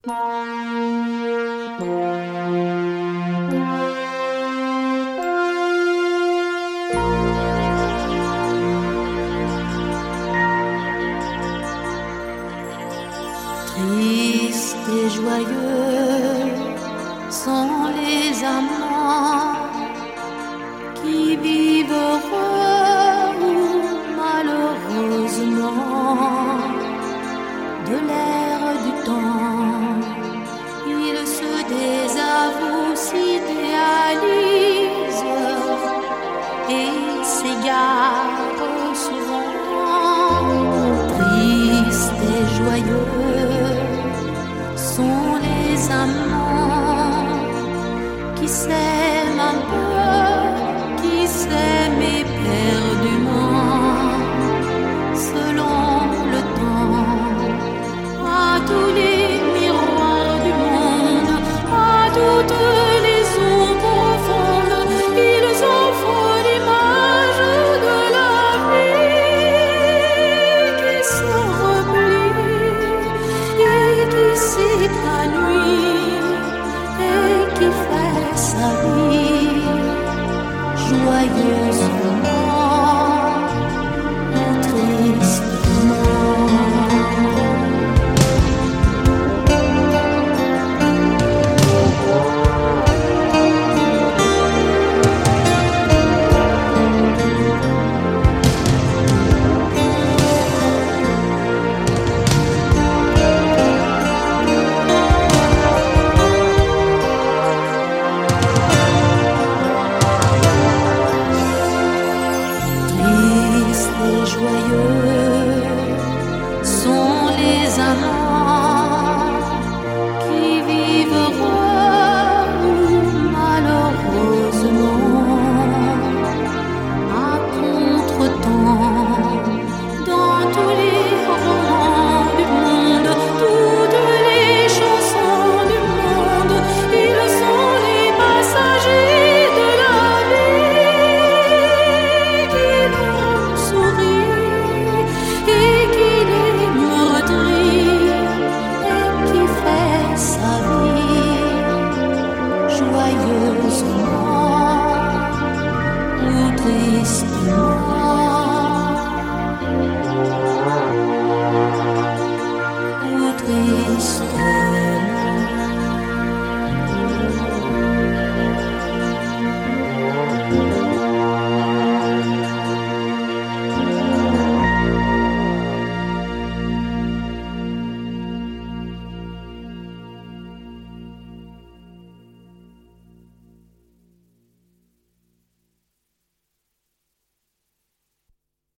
Tristes et joyeux sont les amants qui vivent heureux ou malheureusement. De l'air du temps, ils se désavouent, s'idéalisent et s'égarent souvent. Tristes et joyeux sont les amants qui s'aiment un peu, qui s'aiment éperdument, selon le temps, à tous les miroirs du monde, à toutes les eaux profondes, ils offrent l'image de la vie qui se replie et qui s'épanouit et qui fait sa vie joyeusement ou tristement. Tristes et joyeux sont les amants qui vivent heureux ou malheureusement, à contre-temps, dans tous les romans du monde, toutes les chansons du monde, ils sont les passagers de la vie qui leur sourit et qui les meurtrit et qui fait sa